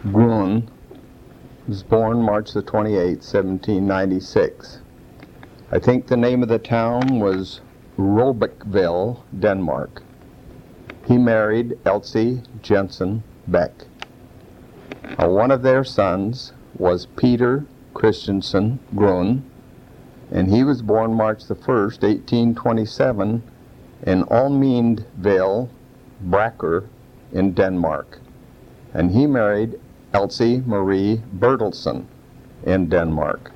Gruen was born March the 28th, 1796. I think the name of the town was Robeckville, Denmark. He married Elsie Jensen Beck. One of their sons was Peter Christensen Gruen, and he was born March the 1st, 1827, in Almindville, Bracker, in Denmark. And he married Elsie Marie Bertelsen in Denmark.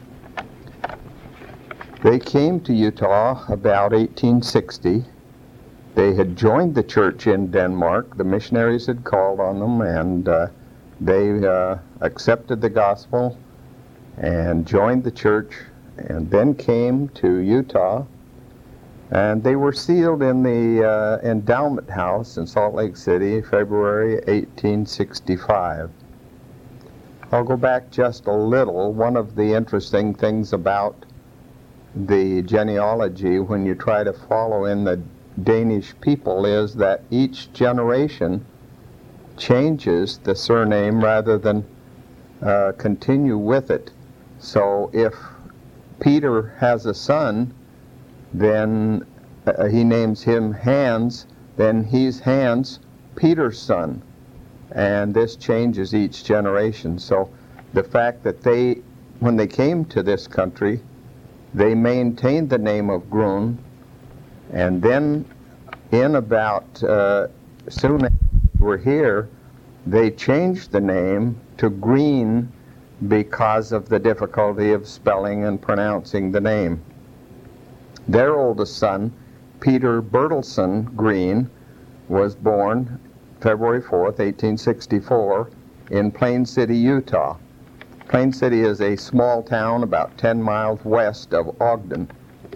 They came to Utah about 1860. They had joined the church in Denmark. The missionaries had called on them, and they accepted the gospel and joined the church, and then came to Utah. And they were sealed in the Endowment House in Salt Lake City, February 1865. I'll go back just a little. One of the interesting things about the genealogy when you try to follow in the Danish people is that each generation changes the surname rather than continue with it. So if Peter has a son, then he names him Hans, then he's Hans, Peter's son. And this changes each generation. So the fact that when they came to this country, they maintained the name of Gruen, and then in about, soon after they were here, they changed the name to Green because of the difficulty of spelling and pronouncing the name. Their oldest son, Peter Bertelsen Green, was born February 4th, 1864, in Plain City, Utah. Plain City is a small town about 10 miles west of Ogden.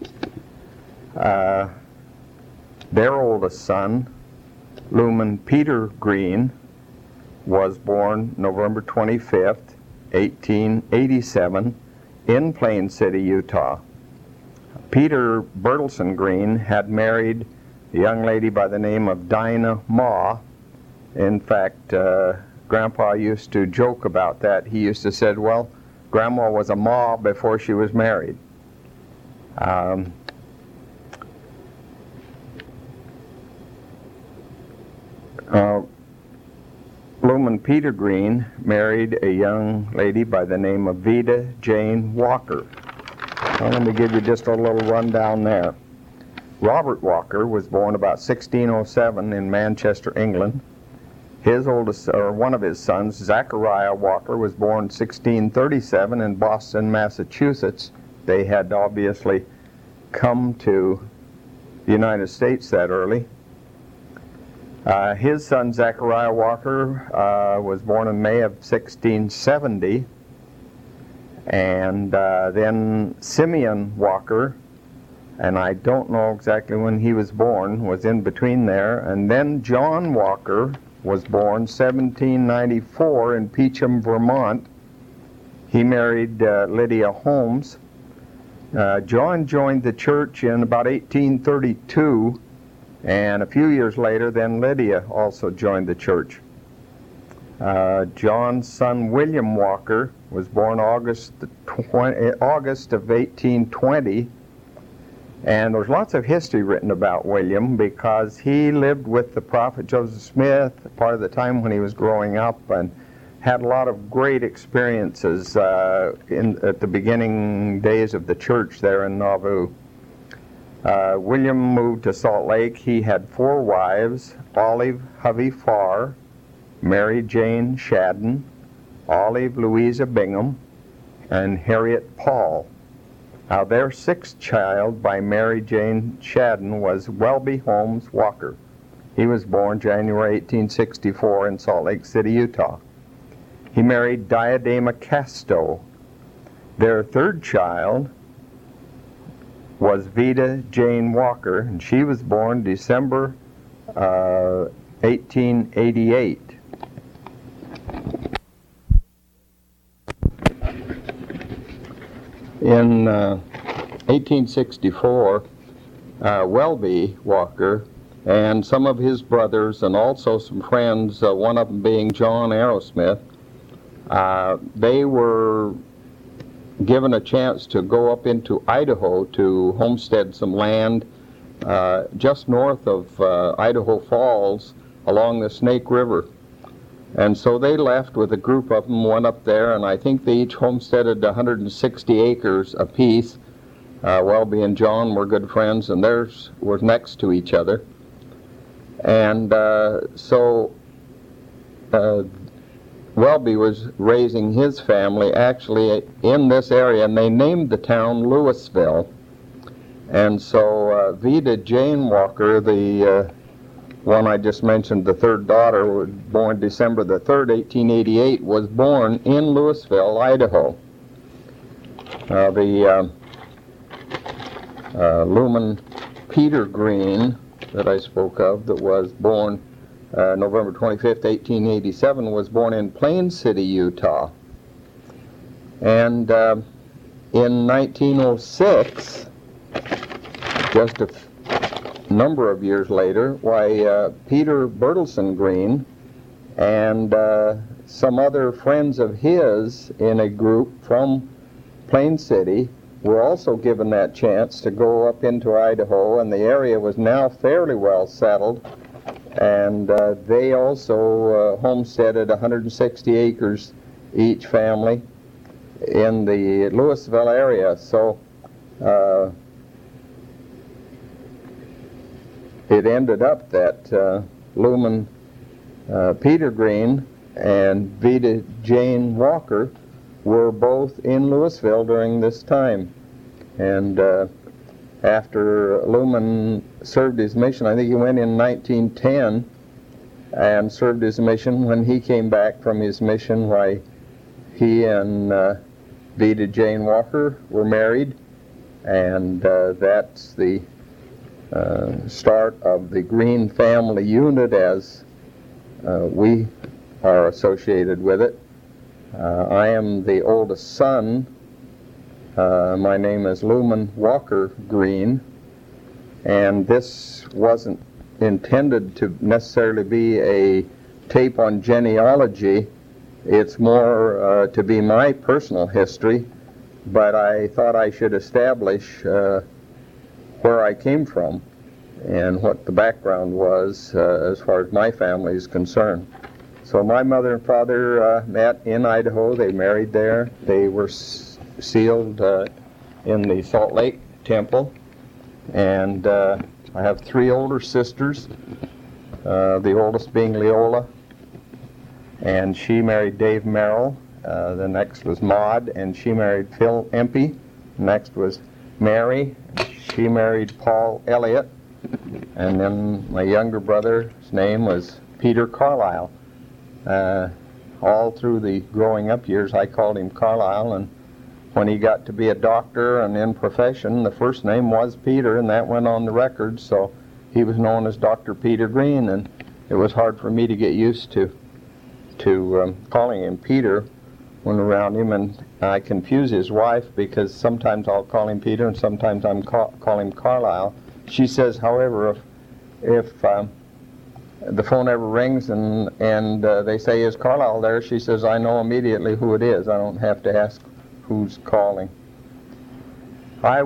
Their oldest son, Lumen Peter Green, was born November 25th, 1887, in Plain City, Utah. Peter Bertelsen Green had married a young lady by the name of Dinah Ma. In fact, Grandpa used to joke about that. He used to say, well, Grandma was a ma before she was married. Lumen Peter Green married a young lady by the name of Vida Jane Walker. Well, let me give you just a little rundown there. Robert Walker was born about 1607 in Manchester, England. His oldest, or one of his sons, Zachariah Walker, was born 1637 in Boston, Massachusetts. They had obviously come to the United States that early. His son, Zachariah Walker, was born in May of 1670. And then Simeon Walker, and I don't know exactly when he was born, was in between there. And then John Walker was born 1794 in Peacham, Vermont. He married Lydia Holmes. John joined the church in about 1832, and a few years later, then Lydia also joined the church. John's son, William Walker, was born August of 1820, and there's lots of history written about William because he lived with the prophet Joseph Smith part of the time when he was growing up and had a lot of great experiences at the beginning days of the church there in Nauvoo. William moved to Salt Lake. He had 4 wives: Olive Hovey Farr, Mary Jane Shadden, Olive Louisa Bingham, and Harriet Paul. Now, their 6th child by Mary Jane Shadden was Welby Holmes Walker. He was born January 1864 in Salt Lake City, Utah. He married Diadema Casto. Their 3rd child was Vida Jane Walker, and she was born December 1888. In 1864, Welby Walker and some of his brothers and also some friends, one of them being John Arrowsmith, They were given a chance to go up into Idaho to homestead some land just north of Idaho Falls along the Snake River. And so they left with a group of them, went up there, and I think they each homesteaded 160 acres apiece. Welby and John were good friends, and theirs was next to each other. And so Welby was raising his family actually in this area, and they named the town Louisville. And so Vida Jane Walker, the one I just mentioned, the third daughter, was born December the 3rd, 1888, was born in Louisville, Idaho. The Luman Peter Green that I spoke of, that was born November 25th, 1887, was born in Plain City, Utah. And in 1906, just a number of years later, Peter Bertelson Green and some other friends of his in a group from Plain City were also given that chance to go up into Idaho, and the area was now fairly well settled, and they also homesteaded 160 acres each family in the Louisville area. So it ended up that Luman Peter Green and Vida Jane Walker were both in Louisville during this time. And after Luman served his mission, I think he went in 1910 and served his mission. When he came back from his mission, he and Vida Jane Walker were married, and that's the start of the Green family unit as we are associated with it. I am the oldest son. My name is Luman Walker Green, and this wasn't intended to necessarily be a tape on genealogy. It's more to be my personal history, but I thought I should establish where I came from and what the background was as far as my family is concerned. So my mother and father met in Idaho. They married there. They were sealed in the Salt Lake Temple. And I have 3 older sisters, the oldest being Leola, and she married Dave Merrill. The next was Maud, and she married Phil Empey. Next was Mary. She married Paul Elliott. And then my younger brother's name was Peter Carlisle. All through the growing up years, I called him Carlisle, and when he got to be a doctor and in profession, the first name was Peter, and that went on the record, so he was known as Dr. Peter Green, and it was hard for me to get used to calling him Peter when around him, and I confuse his wife because sometimes I'll call him Peter and sometimes I'm call him Carlisle. She says, however, if the phone ever rings and they say, "Is Carlisle there?" she says, "I know immediately who it is. I don't have to ask who's calling." My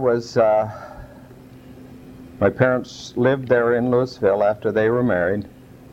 parents lived there in Louisville after they were married,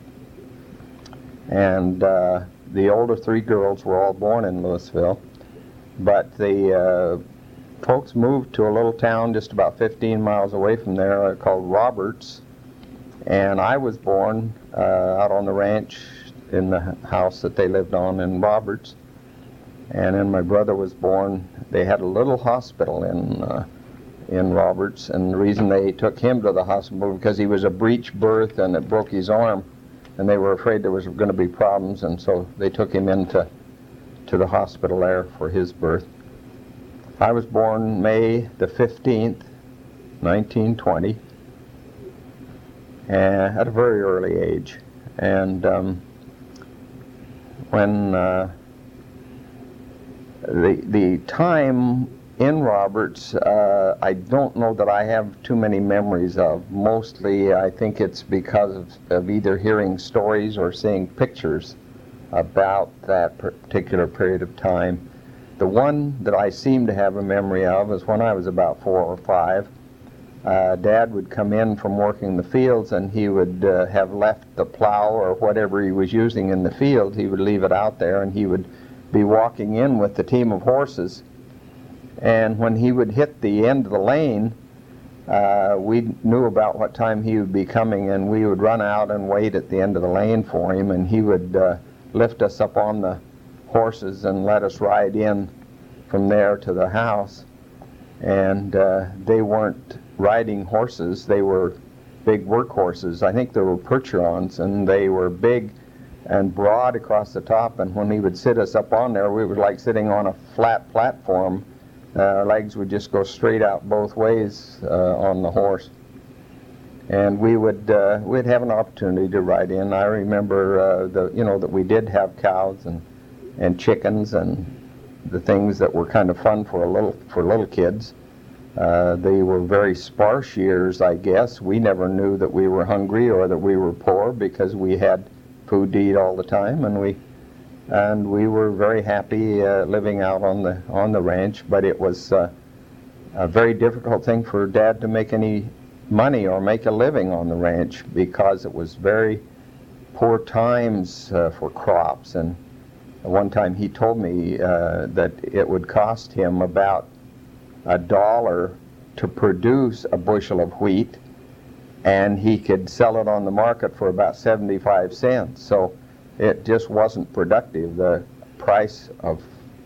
and the older 3 girls were all born in Louisville, but the folks moved to a little town just about 15 miles away from there called Roberts, and I was born out on the ranch in the house that they lived on in Roberts. And then my brother was born. They had a little hospital in Roberts, and the reason they took him to the hospital because he was a breech birth and it broke his arm, and they were afraid there was going to be problems, and so they took him into the hospital there for his birth. I was born May the 15th, 1920, at a very early age, and when the time in Roberts, I don't know that I have too many memories of. Mostly I think it's because of either hearing stories or seeing pictures about that particular period of time. The one that I seem to have a memory of is when I was about 4 or 5. Dad would come in from working the fields, and he would have left the plow or whatever he was using in the field. He would leave it out there, and he would be walking in with the team of horses. And when he would hit the end of the lane, we knew about what time he would be coming, and we would run out and wait at the end of the lane for him, and he would lift us up on the horses and let us ride in from there to the house. And they weren't riding horses, they were big work horses. I think they were Percherons, and they were big and broad across the top, and when he would sit us up on there, we were like sitting on a flat platform. Our legs would just go straight out both ways on the horse. And we'd have an opportunity to ride in. I remember that we did have cows and chickens and the things that were kind of fun for little kids. They were very sparse years, I guess. We never knew that we were hungry or that we were poor because we had food to eat all the time, and we were very happy living out on the ranch. But it was a very difficult thing for Dad to make any money or make a living on the ranch because it was very poor times for crops. And one time he told me that it would cost him about $1 to produce a bushel of wheat, and he could sell it on the market for about 75 cents. So it just wasn't productive. The price of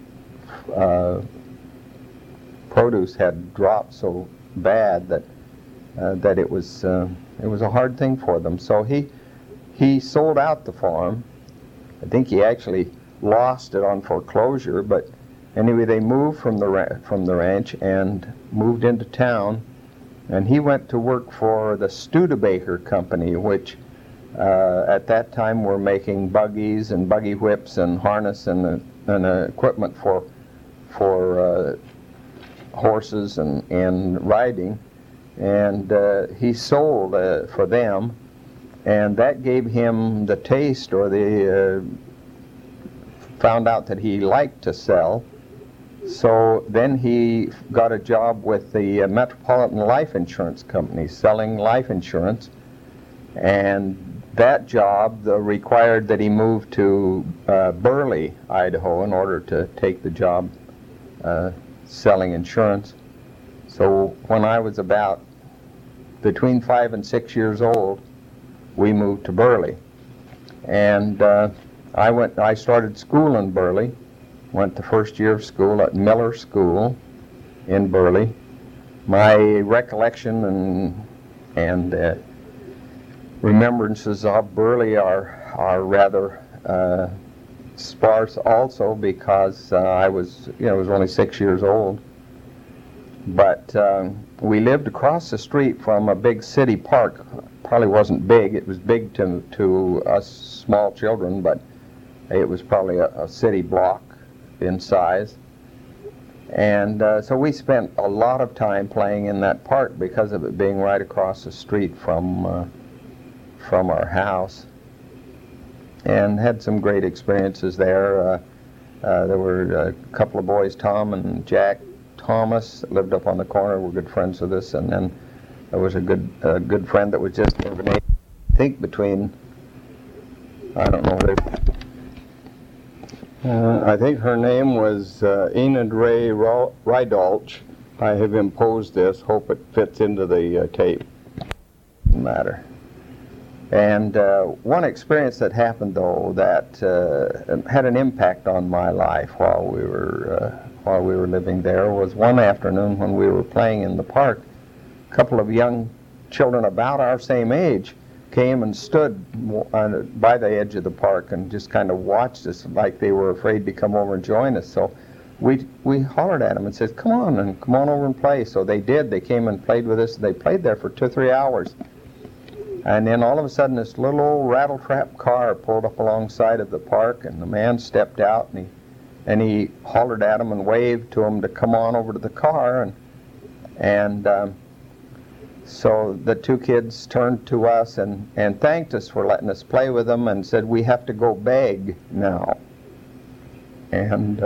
produce had dropped so bad that it was a hard thing for them. So he sold out the farm. I think he actually lost it on foreclosure, but anyway, they moved from the ranch and moved into town, and he went to work for the Studebaker Company, which at that time were making buggies and buggy whips and harness and equipment for horses and riding. And he sold for them, and that gave him the taste, or found out that he liked to sell. So then he got a job with the Metropolitan Life Insurance Company, selling life insurance, and that job required that he move to Burley, Idaho, in order to take the job selling insurance. So when I was about between 5 and 6 years old, we moved to Burley, and I started school in Burley. Went the first year of school at Miller School in Burley. My recollection and remembrances of Burley are rather sparse also, because I was only 6 years old. But we lived across the street from a big city park. Probably wasn't big. It was big to us small children, but it was probably a city block in size. And so we spent a lot of time playing in that park because of it being right across the street from our house, and had some great experiences there. There were a couple of boys, Tom and Jack Thomas, that lived up on the corner, were good friends with us, and then there was a good friend that was just of an age, I think between, I don't know, I think her name was Enid Ray Rydalch. I have imposed this, hope it fits into the tape. Matter. And one experience that happened, though, that had an impact on my life while we were living there, was one afternoon when we were playing in the park. A couple of young children about our same age came and stood by the edge of the park and just kind of watched us like they were afraid to come over and join us. So we hollered at them and said, come on over and play. So they did. They came and played with us. They played there for 2 or 3 hours. And then all of a sudden this little old rattle-trap car pulled up alongside of the park, and the man stepped out and he hollered at them and waved to them to come on over to the car. And So the two kids turned to us and thanked us for letting us play with them and said, "We have to go beg now." And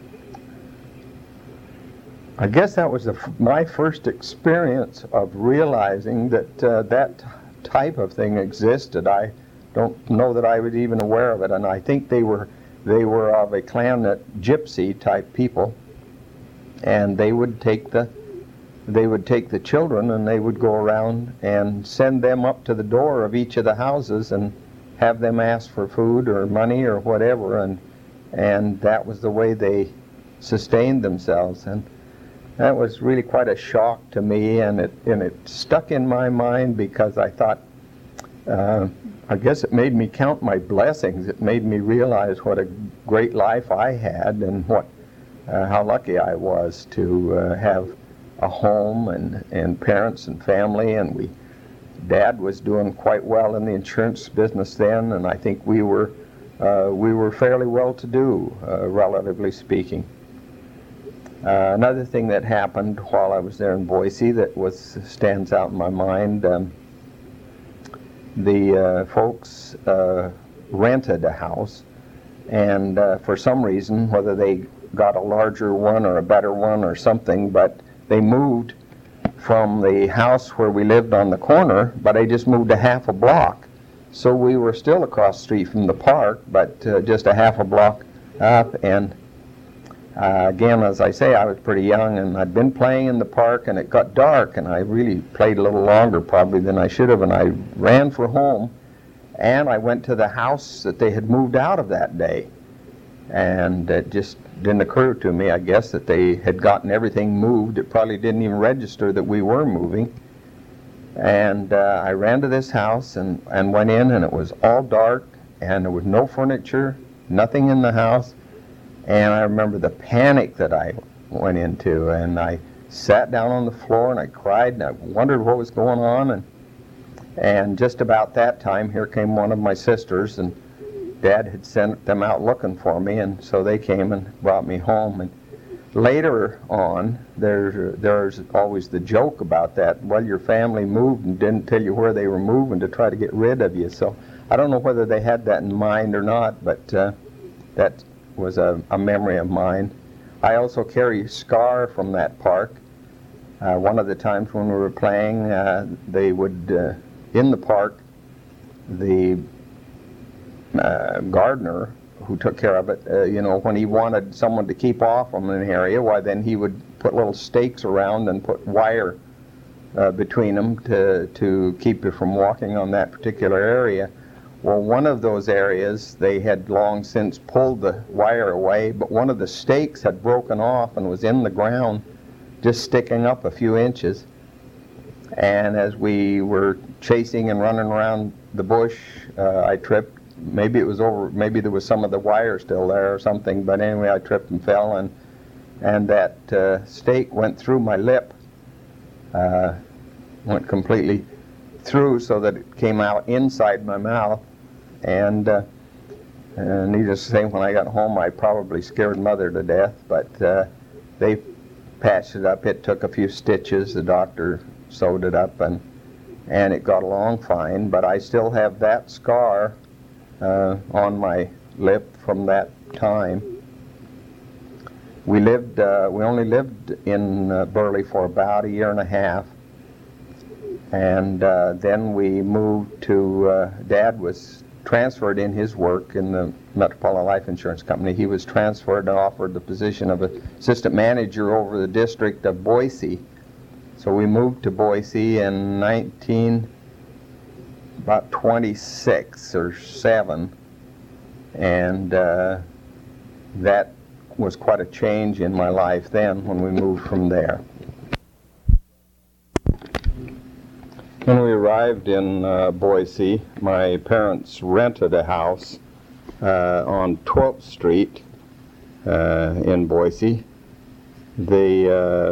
I guess that was my first experience of realizing that that type of thing existed. I don't know that I was even aware of it, and I think they were of a clan gypsy type people, and they would take the children and they would go around and send them up to the door of each of the houses and have them ask for food or money or whatever, and that was the way they sustained themselves. And that was really quite a shock to me, and it stuck in my mind because I thought, I guess it made me count my blessings. It made me realize what a great life I had and how lucky I was to have a home and parents and family. And Dad was doing quite well in the insurance business then, and I think we were fairly well-to-do, relatively speaking. Another thing that happened while I was there in Boise that stands out in my mind, the folks rented a house, and for some reason, whether they got a larger one or a better one or something, but they moved from the house where we lived on the corner, but they just moved a half a block. So we were still across the street from the park, but just a half a block up. And again, as I say, I was pretty young, and I'd been playing in the park, and it got dark, and I really played a little longer probably than I should have, and I ran for home, and I went to the house that they had moved out of that day. And it just didn't occur to me, I guess, that they had gotten everything moved. It probably didn't even register that we were moving. And I ran to this house and went in, and it was all dark, and there was no furniture, nothing in the house. And I remember the panic that I went into, and I sat down on the floor and I cried, and I wondered what was going on. And just about that time, here came one of my sisters, and Dad had sent them out looking for me, and so they came and brought me home. And later on, there's always the joke about that. Well, your family moved and didn't tell you where they were moving to try to get rid of you. So I don't know whether they had that in mind or not, but that was a memory of mine. I also carry a scar from that park. One of the times when we were playing, they would, in the park, the gardener who took care of it, when he wanted someone to keep off from an area, why then he would put little stakes around and put wire between them to keep you from walking on that particular area. Well, one of those areas, they had long since pulled the wire away, but one of the stakes had broken off and was in the ground, just sticking up a few inches. And as we were chasing and running around the bush, I tripped. Maybe it was over, maybe there was some of the wire still there or something, but anyway, I tripped and fell, and that stake went through my lip, went completely through so that it came out inside my mouth. And needless to say, when I got home, I probably scared Mother to death, but they patched it up. It took a few stitches. The doctor sewed it up, and it got along fine, but I still have that scar on my lip from that time. We only lived in Burley for about a year and a half, and then we moved to, Dad was transferred in his work in the Metropolitan Life Insurance Company. He was transferred and offered the position of assistant manager over the district of Boise. So we moved to Boise in about 26 or 7, and that was quite a change in my life then when we moved from there. When we arrived in Boise, my parents rented a house on 12th Street in Boise. They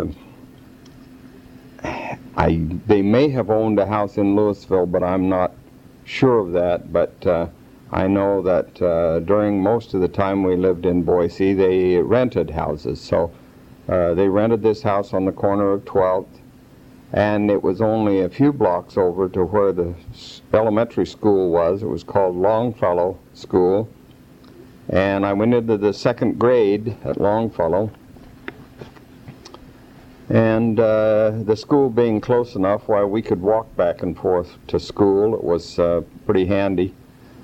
may have owned a house in Louisville, but I'm not sure of that. But I know that during most of the time we lived in Boise, they rented houses. So they rented this house on the corner of 12th. and it was only a few blocks over to where the elementary school was. It was called Longfellow School, and I went into the second grade at Longfellow. And the school being close enough where we could walk back and forth to school, it was pretty handy.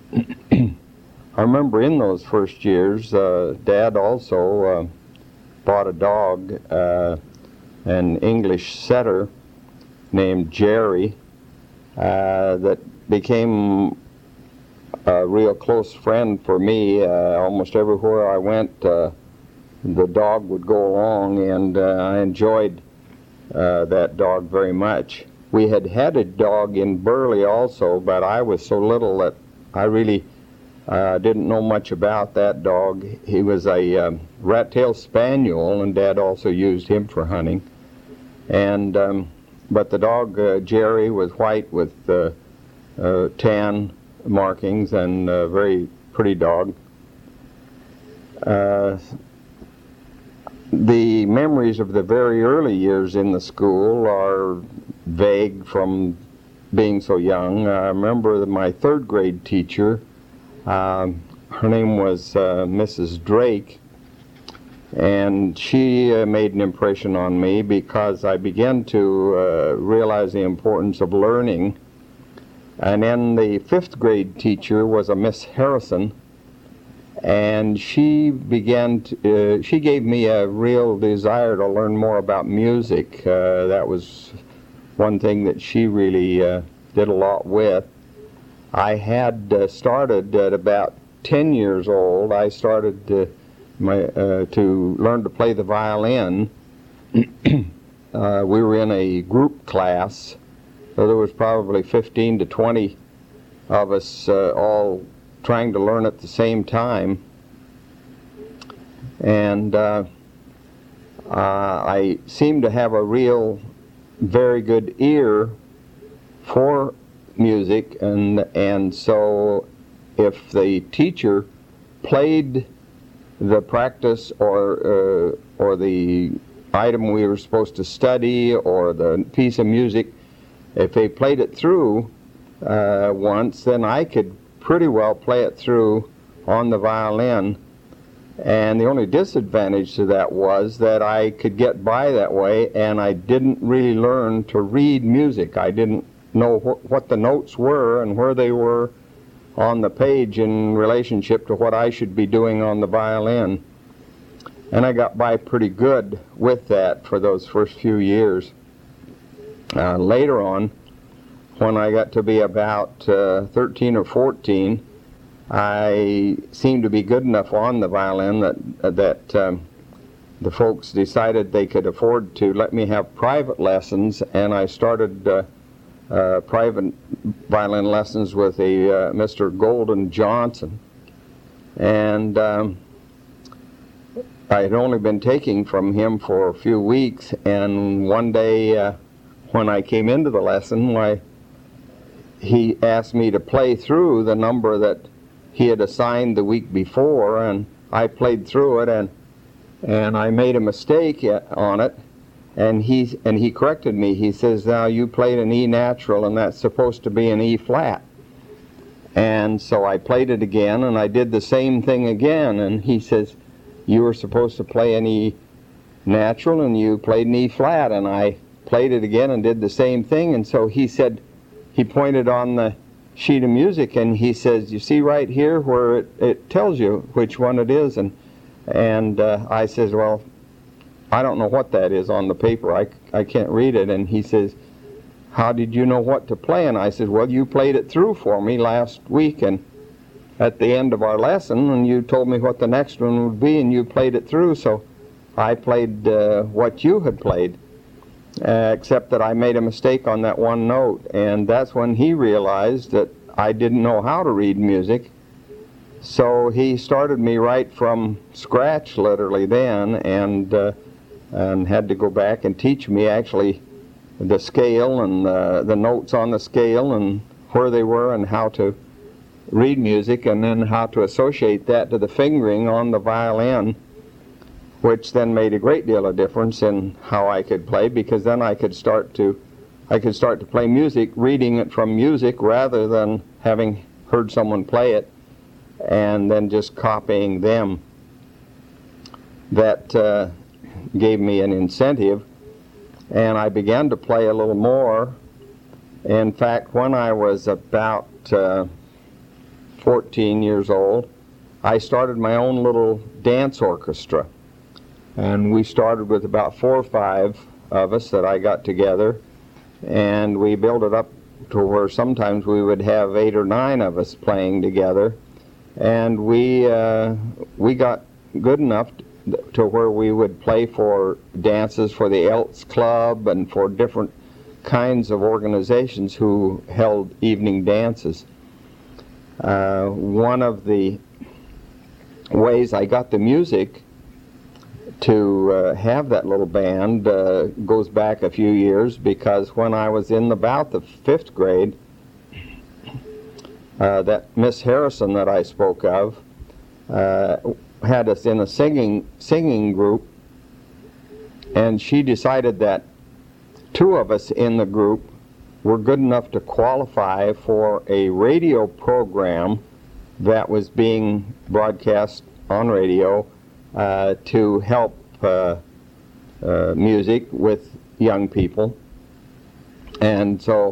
I remember in those first years, Dad also bought a dog, an English setter named Jerry, that became a real close friend for me. Almost everywhere I went, the dog would go along, and I enjoyed that dog very much. We had a dog in Burley also, but I was so little that I really didn't know much about that dog. He was a rat-tailed spaniel, and Dad also used him for hunting. And but the dog Jerry was white with tan markings, and a very pretty dog. The memories of the very early years in the school are vague from being so young. I remember that my third grade teacher, her name was Mrs. Drake, and she made an impression on me because I began to realize the importance of learning. And then the fifth grade teacher was a Miss Harrison, and she she gave me a real desire to learn more about music. That was one thing that she really did a lot with. I had started at about 10 years old. I started to learn to play the violin. We were in a group class, so there was probably 15 to 20 of us all trying to learn at the same time. And I seemed to have a very good ear for music, and so if the teacher played the practice or the item we were supposed to study or the piece of music, if they played it through once, then I could pretty well play it through on the violin. And the only disadvantage to that was that I could get by that way, and I didn't really learn to read music. I didn't know what the notes were and where they were on the page in relationship to what I should be doing on the violin. And I got by pretty good with that for those first few years. Later on, when I got to be about 13 or 14, I seemed to be good enough on the violin that the folks decided they could afford to let me have private lessons, and I started private violin lessons with a Mr. Golden Johnson. And I had only been taking from him for a few weeks, and one day when I came into the lesson, he asked me to play through the number that he had assigned the week before, and I played through it, and I made a mistake on it, and he corrected me. He says, "Now you played an E natural, and that's supposed to be an E flat." And so I played it again, and I did the same thing again, and he says, "You were supposed to play an E natural, and you played an E flat." And I played it again and did the same thing, and so he said, he pointed on the sheet of music, and he says, "You see right here where it tells you which one it is?" And I says, "Well, I don't know what that is on the paper. I can't read it." And he says, "How did you know what to play?" And I said, "Well, you played it through for me last week, and at the end of our lesson, and you told me what the next one would be, and you played it through, so I played what you had played. Except that I made a mistake on that one note." And that's when he realized that I didn't know how to read music. So he started me right from scratch, literally, then, and had to go back and teach me actually the scale and the notes on the scale and where they were and how to read music, and then how to associate that to the fingering on the violin, which then made a great deal of difference in how I could play, because then I could start to I could start to play music, reading it from music rather than having heard someone play it and then just copying them. That gave me an incentive, and I began to play a little more. In fact, when I was about 14 years old, I started my own little dance orchestra. And we started with about 4 or 5 of us that I got together, and we built it up to where sometimes we would have 8 or 9 of us playing together. And we got good enough to where we would play for dances for the Elks Club and for different kinds of organizations who held evening dances. One of the ways I got the music to have that little band goes back a few years, because when I was in about the 5th grade, that Miss Harrison that I spoke of had us in a singing group, and she decided that 2 of us in the group were good enough to qualify for a radio program that was being broadcast on radio to help music with young people. And so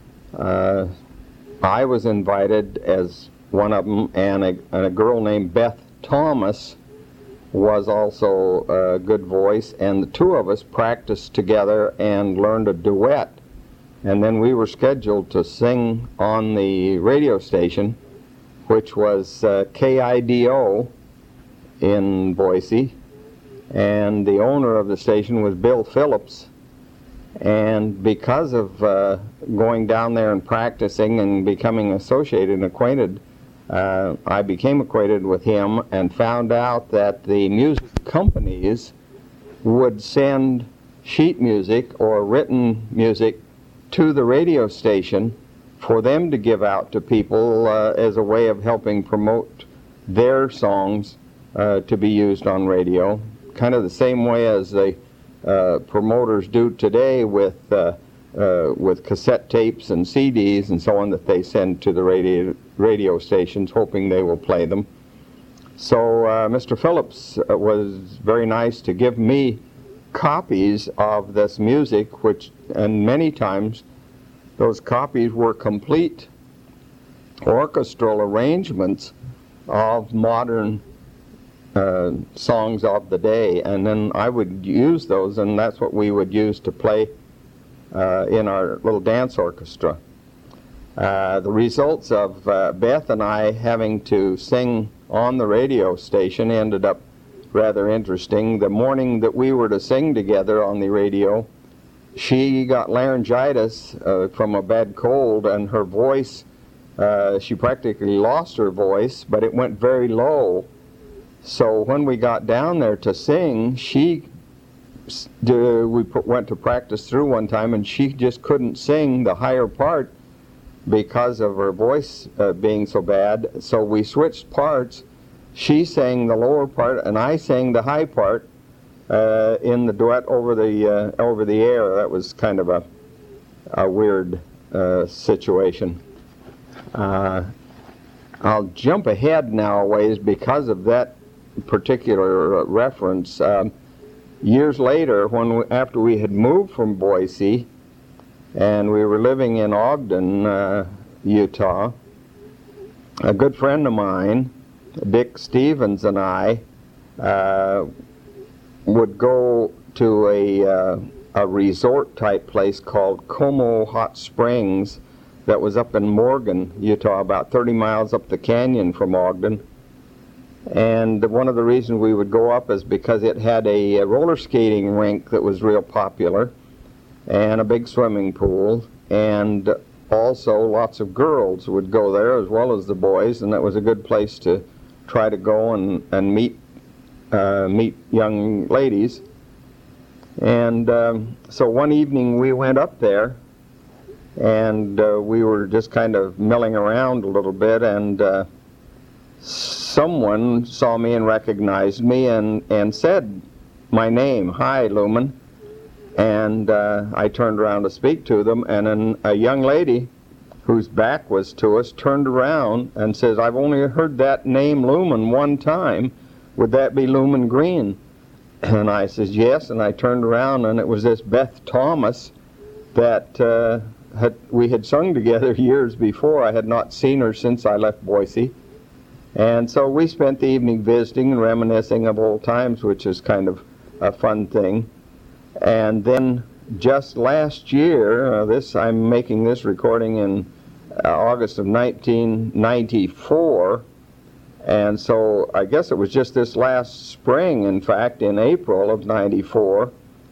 I was invited as one of them, and a girl named Beth Thomas was also a good voice, and the 2 of us practiced together and learned a duet. And then we were scheduled to sing on the radio station, which was KIDO in Boise, and the owner of the station was Bill Phillips. And because of going down there and practicing and becoming associated and acquainted, I became acquainted with him and found out that the music companies would send sheet music or written music to the radio station for them to give out to people as a way of helping promote their songs to be used on radio, kind of the same way as the promoters do today with cassette tapes and CDs and so on that they send to the radio stations, hoping they will play them. So Mr. Phillips was very nice to give me copies of this music, and many times those copies were complete orchestral arrangements of modern songs of the day, and then I would use those, and that's what we would use to play in our little dance orchestra. The results of Beth and I having to sing on the radio station ended up rather interesting. The morning that we were to sing together on the radio, she got laryngitis from a bad cold, and her voice, she practically lost her voice, but it went very low. So when we got down there to sing, we went to practice through one time, and she just couldn't sing the higher part because of her voice being so bad. So we switched parts. She sang the lower part, and I sang the high part in the duet over the air. That was kind of a weird situation. I'll jump ahead now a ways because of that particular reference. Years later, after we had moved from Boise and we were living in Ogden, Utah, a good friend of mine, Dick Stevens, and I would go to a resort type place called Como Hot Springs that was up in Morgan, Utah, about 30 miles up the canyon from Ogden. And one of the reasons we would go up is because it had a roller skating rink that was real popular, and a big swimming pool, and also lots of girls would go there as well as the boys, and that was a good place to try to go and meet young ladies. And so one evening we went up there, and we were just kind of milling around a little bit, and someone saw me and recognized me and said my name, "Hi, Lumen." And I turned around to speak to them, and then a young lady whose back was to us turned around and says, "I've only heard that name Lumen one time. Would that be Lumen Green?" And I says, "Yes," and I turned around, and it was this Beth Thomas that we had sung together years before. I had not seen her since I left Boise. And so we spent the evening visiting and reminiscing of old times, which is kind of a fun thing. And then just last year, I'm making this recording in August of 1994, and so I guess it was just this last spring, in fact, in April of 94,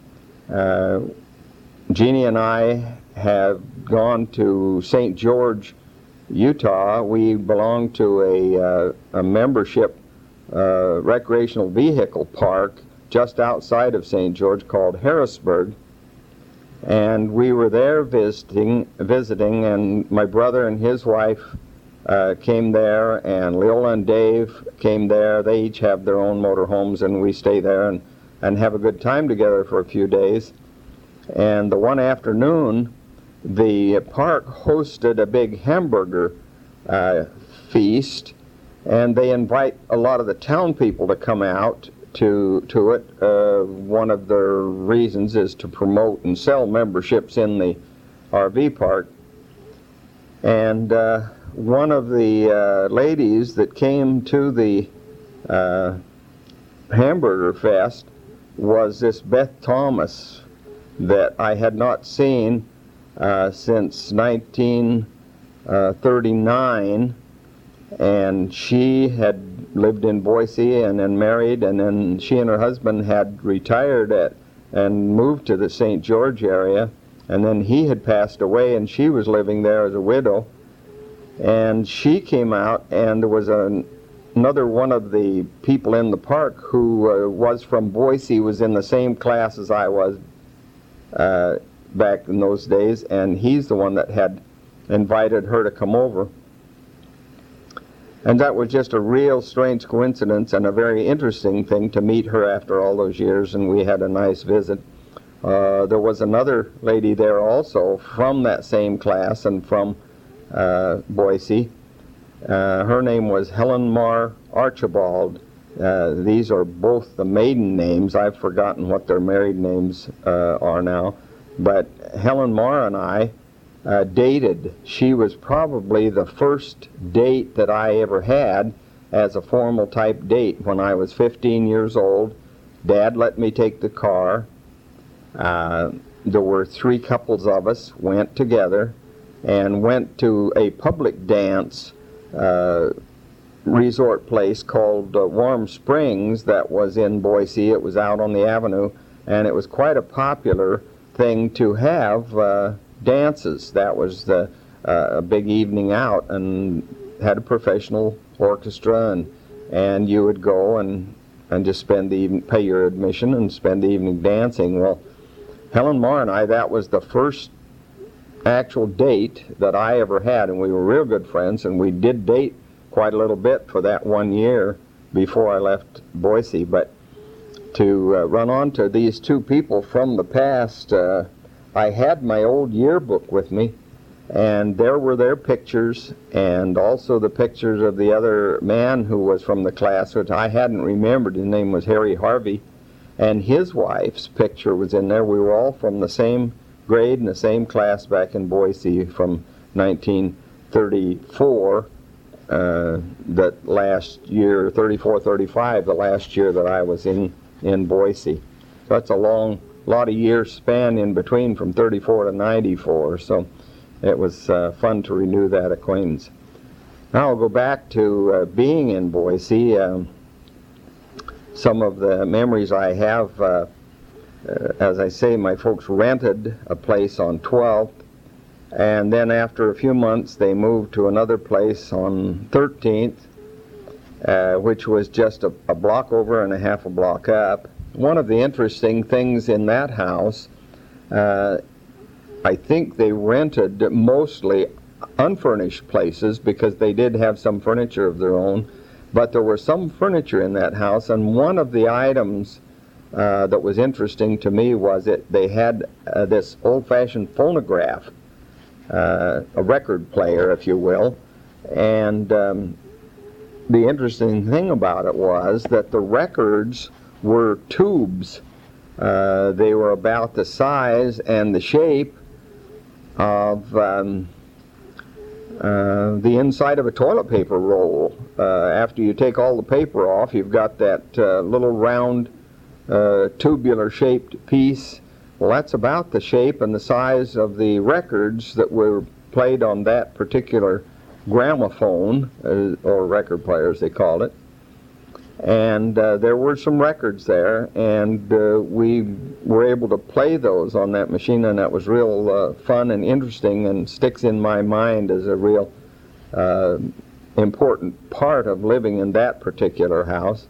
Jeannie and I have gone to St. George, Utah. We belong to a membership recreational vehicle park just outside of St. George called Harrisburg. And we were there visiting, and my brother and his wife came there, and Leola and Dave came there. They each have their own motorhomes, and we stay there and have a good time together for a few days. And the one afternoon, the park hosted a big hamburger feast, and they invite a lot of the town people to come out to it. One of their reasons is to promote and sell memberships in the RV park. And one of the ladies that came to the Hamburger Fest was this Beth Thomas that I had not seen since 1939, and she had lived in Boise and then married, and then she and her husband had retired and moved to the St. George area, and then he had passed away and she was living there as a widow. And she came out, and there was another one of the people in the park who was from Boise, was in the same class as I was back in those days, and he's the one that had invited her to come over. And that was just a real strange coincidence and a very interesting thing to meet her after all those years, and we had a nice visit. There was another lady there also from that same class and from Boise. Her name was Helen Mar Archibald. These are both the maiden names. I've forgotten what their married names are now. But Helen Mar and I dated. She was probably the first date that I ever had as a formal type date. When I was 15 years old, Dad let me take the car. There were 3 couples of us, went together and went to a public dance resort place called Warm Springs that was in Boise. It was out on the avenue, and it was quite a popular thing to have dances. That was a big evening out, and had a professional orchestra, and you would go and just spend the evening, pay your admission and spend the evening dancing. Well, Helen Mar and I, that was the first actual date that I ever had, and we were real good friends, and we did date quite a little bit for that 1 year before I left Boise. But to run on to these 2 people from the past, I had my old yearbook with me, and there were their pictures, and also the pictures of the other man who was from the class, which I hadn't remembered. His name was Harry Harvey, and his wife's picture was in there. We were all from the same grade and the same class back in Boise from 1934, that last year, 34, 35, the last year that I was in Boise. So that's a lot of years span in between from 34 to 94, so it was fun to renew that acquaintance. Now I'll go back to being in Boise. Some of the memories I have, as I say, my folks rented a place on 12th, and then after a few months they moved to another place on 13th, which was just a block over and a half a block up. One of the interesting things in that house, I think they rented mostly unfurnished places because they did have some furniture of their own, but there was some furniture in that house, and one of the items that was interesting to me was they had this old-fashioned phonograph, a record player, if you will, and the interesting thing about it was that the records were tubes. They were about the size and the shape of the inside of a toilet paper roll. After you take all the paper off, you've got that little round tubular shaped piece. Well, that's about the shape and the size of the records that were played on that particular gramophone, or record player as they called it. And there were some records there, and we were able to play those on that machine, and that was real fun and interesting, and sticks in my mind as a real important part of living in that particular house.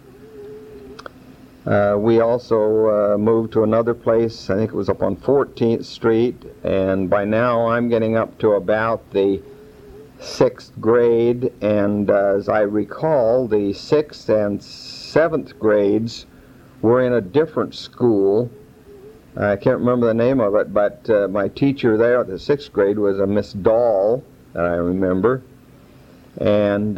We also moved to another place, I think it was up on 14th Street, and by now I'm getting up to about the 6th grade, and as I recall, the 6th and 7th grades were in a different school. I can't remember the name of it, but my teacher there at the 6th grade was a Miss Dahl, that I remember. And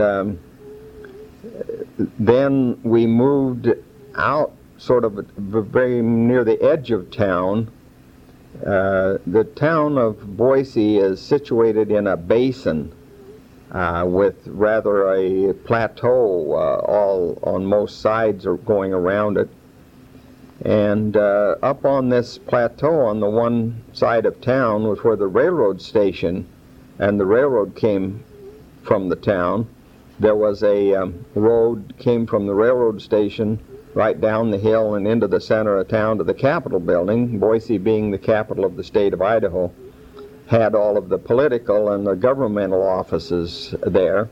then we moved out sort of very near the edge of town. The town of Boise is situated in a basin with rather a plateau all on most sides or going around it. And up on this plateau on the one side of town was where the railroad station, and the railroad came from the town. There was a road came from the railroad station right down the hill and into the center of town to the Capitol building. Boise, being the capital of the state of Idaho, had all of the political and the governmental offices there.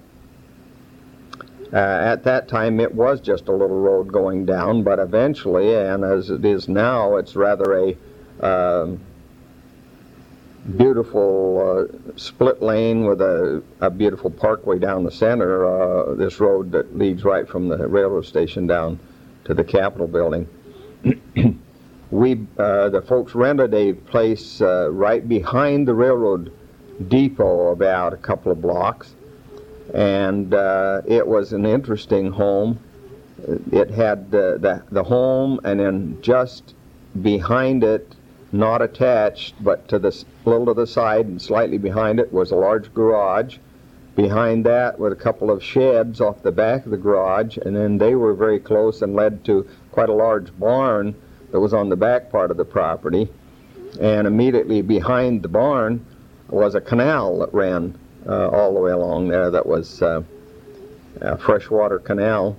At that time it was just a little road going down, but eventually, and as it is now, it's rather a beautiful split lane with a beautiful parkway down the center, this road that leads right from the railroad station down to the Capitol building. The folks rented a place right behind the railroad depot about a couple of blocks, and it was an interesting home. It had the home, and then just behind it, not attached, but to the little to the side and slightly behind it, was a large garage. Behind that were a couple of sheds off the back of the garage, and then they were very close and led to quite a large barn that was on the back part of the property. And immediately behind the barn was a canal that ran all the way along there. That was a freshwater canal.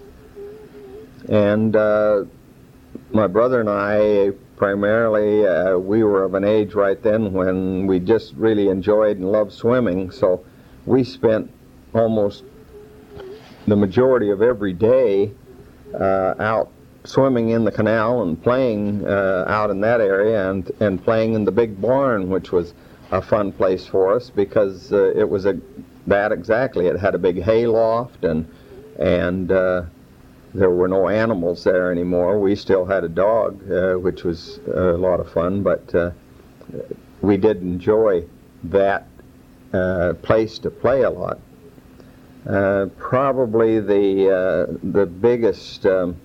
And my brother and I, primarily, we were of an age right then when we just really enjoyed and loved swimming, so we spent almost the majority of every day out swimming in the canal and playing out in that area, and playing in the big barn, which was a fun place for us because it was that exactly. It had a big hay loft, and there were no animals there anymore. We still had a dog, which was a lot of fun, but we did enjoy that place to play a lot. Probably the biggest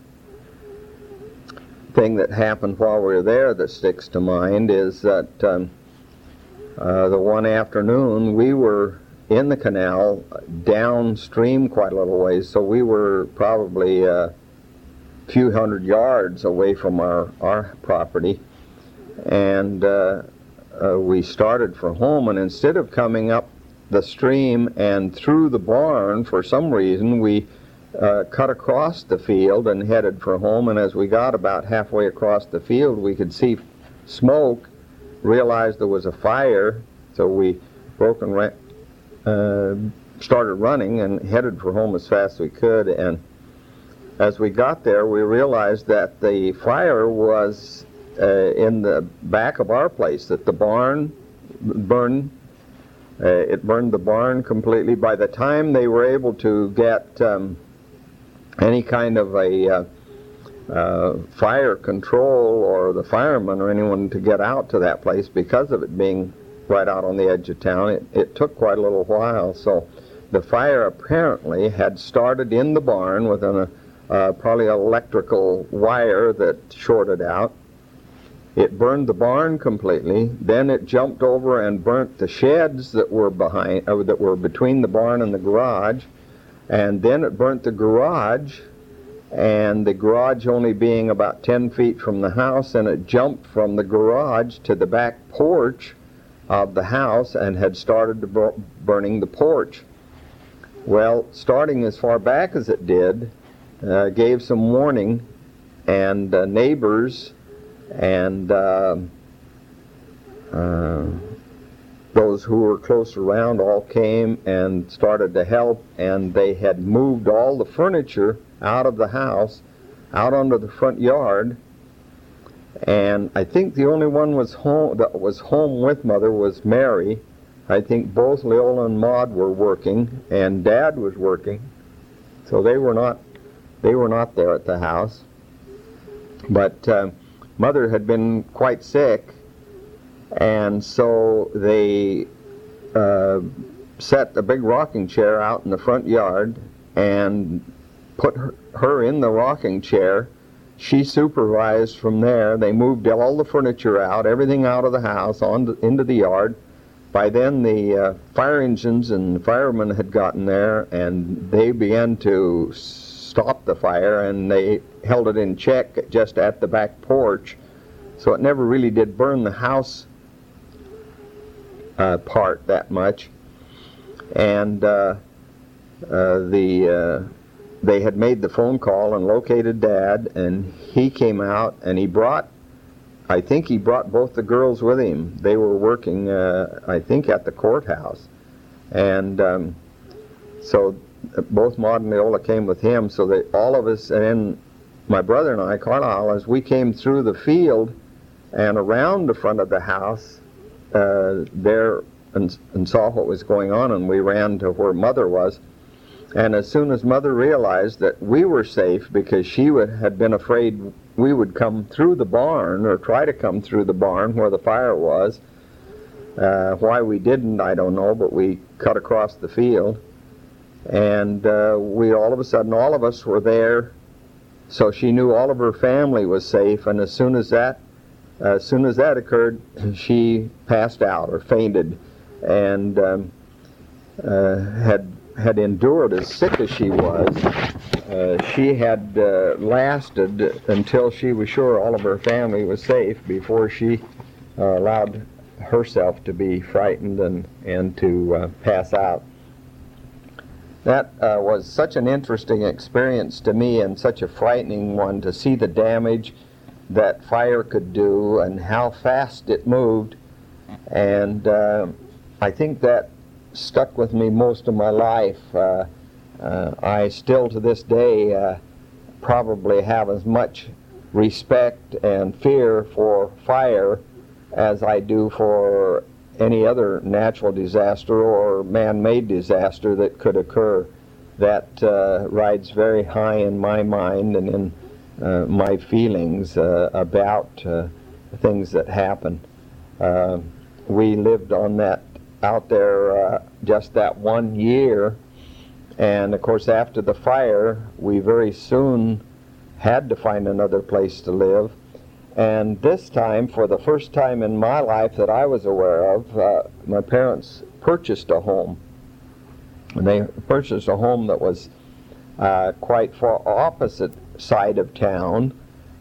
thing that happened while we were there that sticks to mind is that the one afternoon we were in the canal downstream quite a little ways, so we were probably a few hundred yards away from our property, and we started for home, and instead of coming up the stream and through the barn, for some reason we cut across the field and headed for home. And as we got about halfway across the field, we could see smoke, realized there was a fire, so we broke and started running and headed for home as fast as we could. And as we got there, we realized that the fire was in the back of our place, that the barn burned. It burned the barn completely. By the time they were able to get any kind of a fire control or the firemen or anyone to get out to that place because of it being right out on the edge of town. It took quite a little while. So the fire apparently had started in the barn with probably an electrical wire that shorted out. It burned the barn completely. Then it jumped over and burnt the sheds that were between the barn and the garage. And then it burnt the garage, and the garage only being about 10 feet from the house, and it jumped from the garage to the back porch of the house and had started burning the porch. Well, starting as far back as it did, gave some warning, and neighbors and those who were close around all came and started to help, and they had moved all the furniture out of the house, out onto the front yard. And I think the only one that was home with Mother was Mary. I think both Leola and Maud were working, and Dad was working, so they were not there at the house. But Mother had been quite sick, and so they set a big rocking chair out in the front yard and put her in the rocking chair. She supervised from there. They moved all the furniture out, everything out of the house, into the yard. By then the fire engines and the firemen had gotten there, and they began to stop the fire, and they held it in check just at the back porch. So it never really did burn the house part that much. And they had made the phone call and located Dad, and he came out, and I think he brought both the girls with him. They were working, I think, at the courthouse. And so both Maud and Leola came with him, so that all of us, and my brother and I, Carlisle, as we came through the field and around the front of the house there and saw what was going on, and we ran to where Mother was. And as soon as Mother realized that we were safe, because she had been afraid we would come through the barn, or try to come through the barn where the fire was. Why we didn't, I don't know, but we cut across the field. And we all of a sudden, all of us were there, so she knew all of her family was safe. And as soon as that occurred, she passed out or fainted, and had endured as sick as she was. She had lasted until she was sure all of her family was safe before she allowed herself to be frightened and to pass out. That was such an interesting experience to me, and such a frightening one, to see the damage that fire could do and how fast it moved. And I think that stuck with me most of my life. I still to this day probably have as much respect and fear for fire as I do for any other natural disaster or man-made disaster that could occur. That rides very high in my mind and in my feelings about things that happen. We lived out there just that 1 year, and of course after the fire we very soon had to find another place to live. And this time, for the first time in my life that I was aware of, my parents purchased a home. And they purchased a home that was quite far opposite side of town.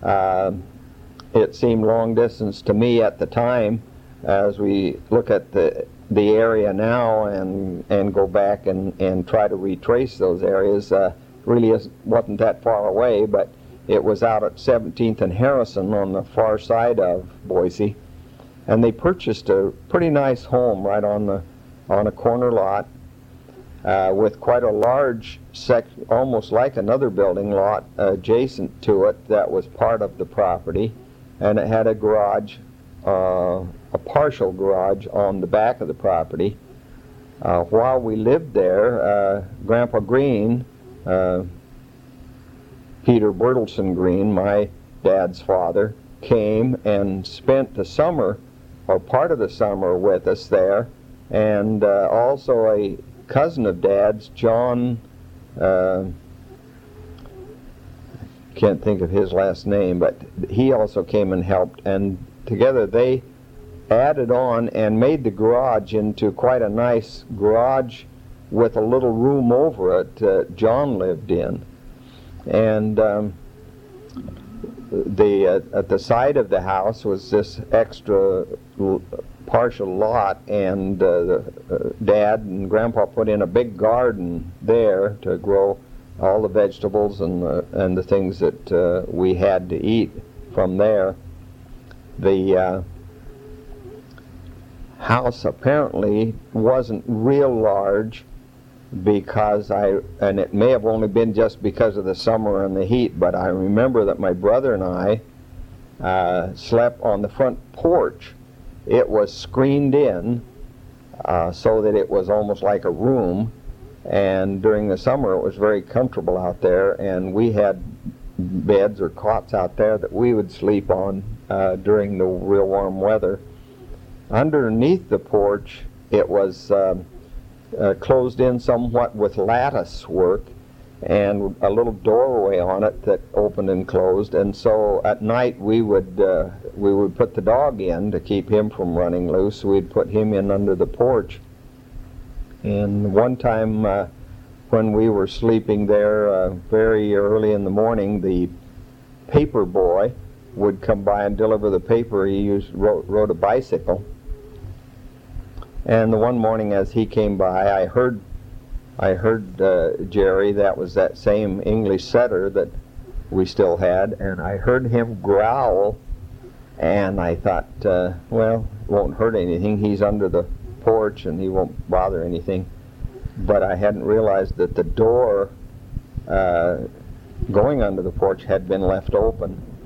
It seemed long distance to me at the time. As we look at the area now and go back and try to retrace those areas, really wasn't that far away, but it was out at 17th and Harrison on the far side of Boise. And they purchased a pretty nice home right on a corner lot with quite a large section, almost like another building lot adjacent to it that was part of the property. And it had a garage, a partial garage on the back of the property. While we lived there, Grandpa Green, Peter Bertelson Green, my dad's father, came and spent the summer, or part of the summer, with us there, and also a cousin of Dad's, John, can't think of his last name, but he also came and helped, and together they added on and made the garage into quite a nice garage with a little room over it John lived in. And at the side of the house was this extra partial lot, and Dad and Grandpa put in a big garden there to grow all the vegetables and the things that we had to eat from there. The house apparently wasn't real large, because and it may have only been just because of the summer and the heat, but I remember that my brother and I slept on the front porch. It was screened in so that it was almost like a room, and during the summer it was very comfortable out there, and we had beds or cots out there that we would sleep on during the real warm weather. Underneath the porch it was closed in somewhat with lattice work and a little doorway on it that opened and closed, and so at night we would put the dog in to keep him from running loose. We'd put him in under the porch. And one time when we were sleeping there very early in the morning, the paper boy would come by and deliver the paper. He rode a bicycle. And the one morning as he came by, I heard Jerry, that was that same English setter that we still had, and I heard him growl, and I thought, well, it won't hurt anything. He's under the porch and he won't bother anything. But I hadn't realized that the door going under the porch had been left open.